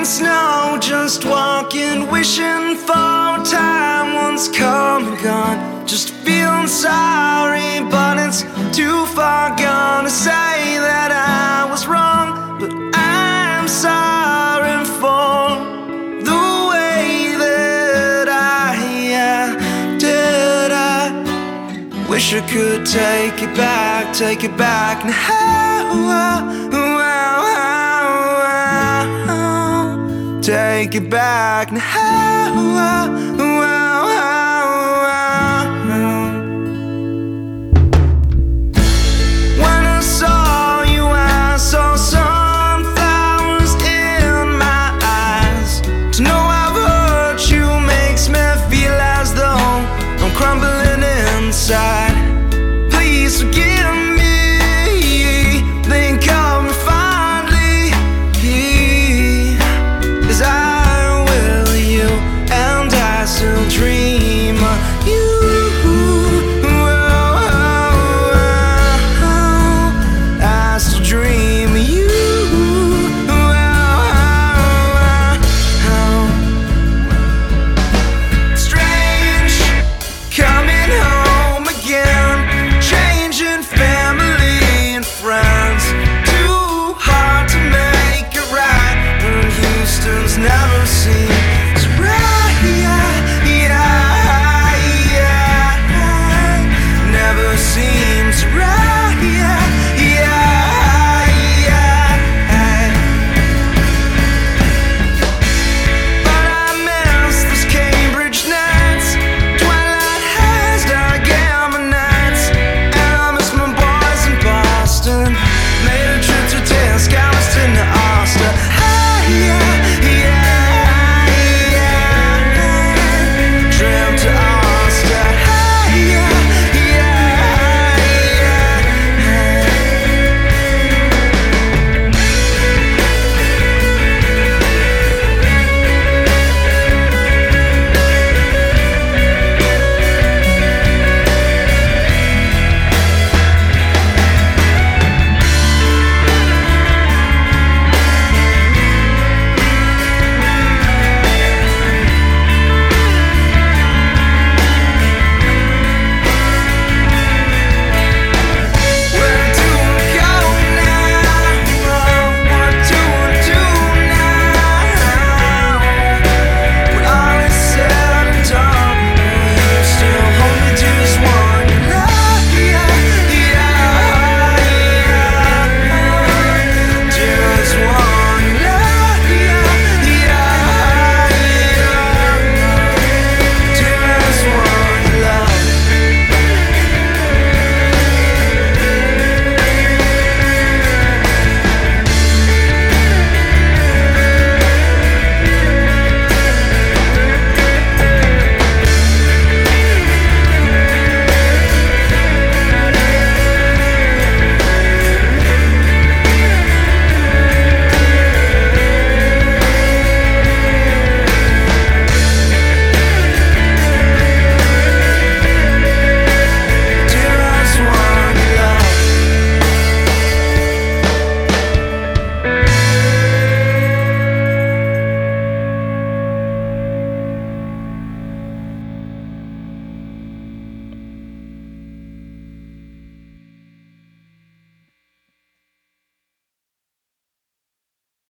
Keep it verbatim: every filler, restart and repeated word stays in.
snow, just walking, wishing for time once come and gone. Just feeling sorry, but it's too far gone to say that I was wrong. But I'm sorry for the way that I uh, did. I wish I could take it back, take it back now. Take it back now.